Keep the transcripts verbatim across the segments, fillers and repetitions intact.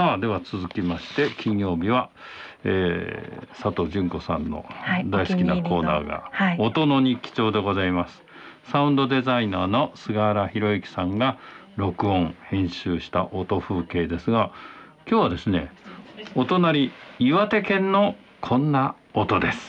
さあでは続きまして金曜日は、えー、佐藤純子さんの大好きなコーナーが、はい、音の日記帳でございます。サウンドデザイナーの菅原弘之さんが録音編集した音風景ですが、今日はですね、お隣岩手県のこんな音です。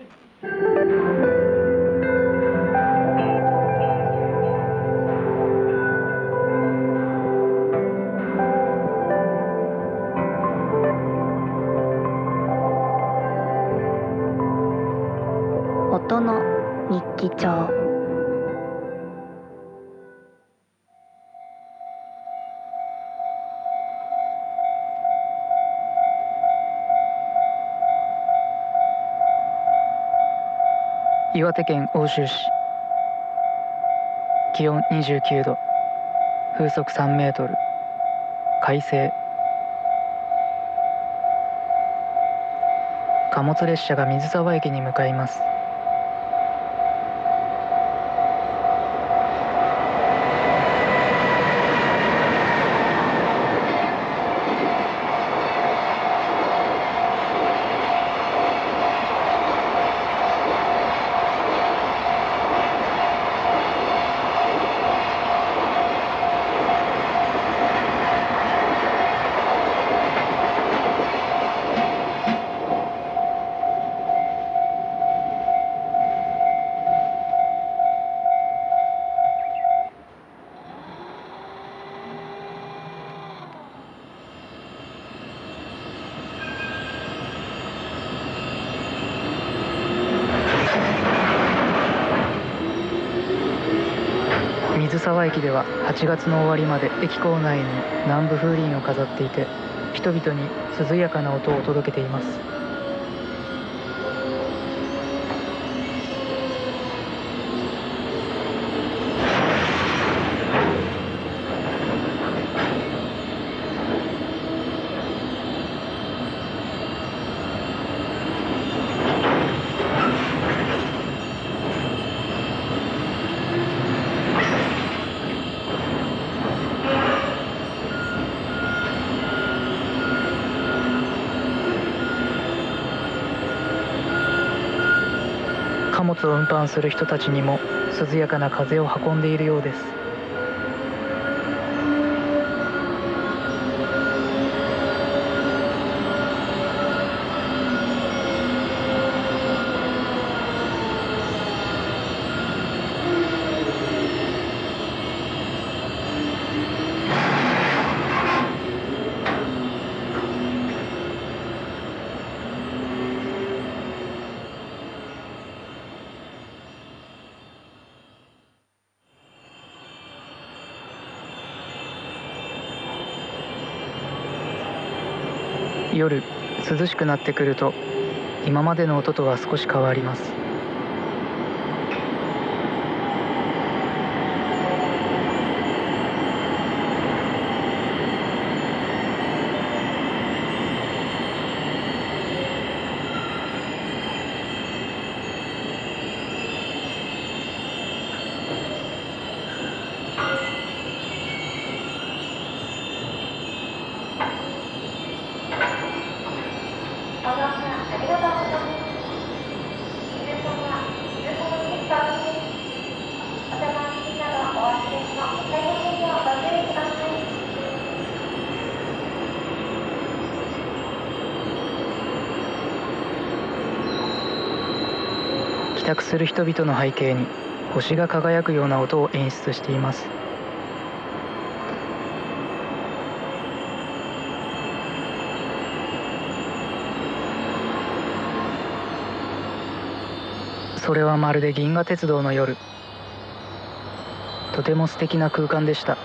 音の日記帳。 岩手県奥州市、気温にじゅうきゅうど、風速さんメートル、快晴。貨物列車が水沢駅に向かいます。水沢駅でははちがつの終わりまで駅構内に南部風鈴を飾っていて、人々に涼やかな音を届けています。貨物を運搬する人たちにも涼やかな風を運んでいるようです。夜、涼しくなってくると今までの音とは少し変わります。帰宅する人々の背景に星が輝くような音を演出しています。それはまるで銀河鉄道の夜。とても素敵な空間でした。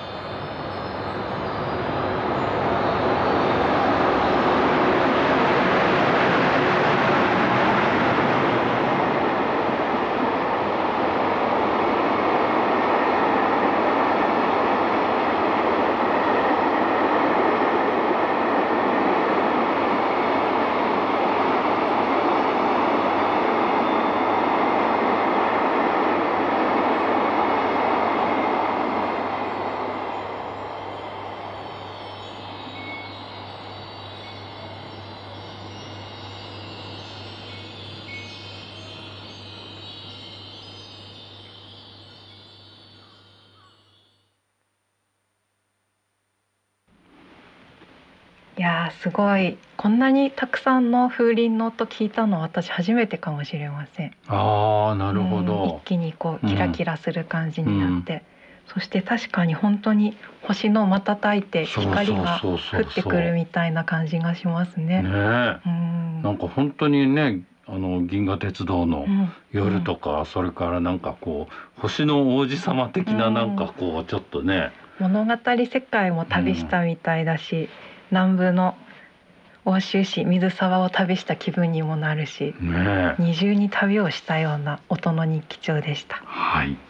いやーすごい、こんなにたくさんの風鈴の音聞いたのは私初めてかもしれません。 ああ、なるほど。 うん、一気にこうキラキラする感じになって、うん、そして確かに本当に星の瞬いて光が降ってくるみたいな感じがしますね。 ねえ、うん、なんか本当にね、あの銀河鉄道の夜とか、うん、それからなんかこう星の王子様的ななんかこうちょっとね、 物語世界も旅したみたいだし、うん、南部の奥州市水沢を旅した気分にもなるし、ね、二重に旅をしたような音の日記帳でした。 はい。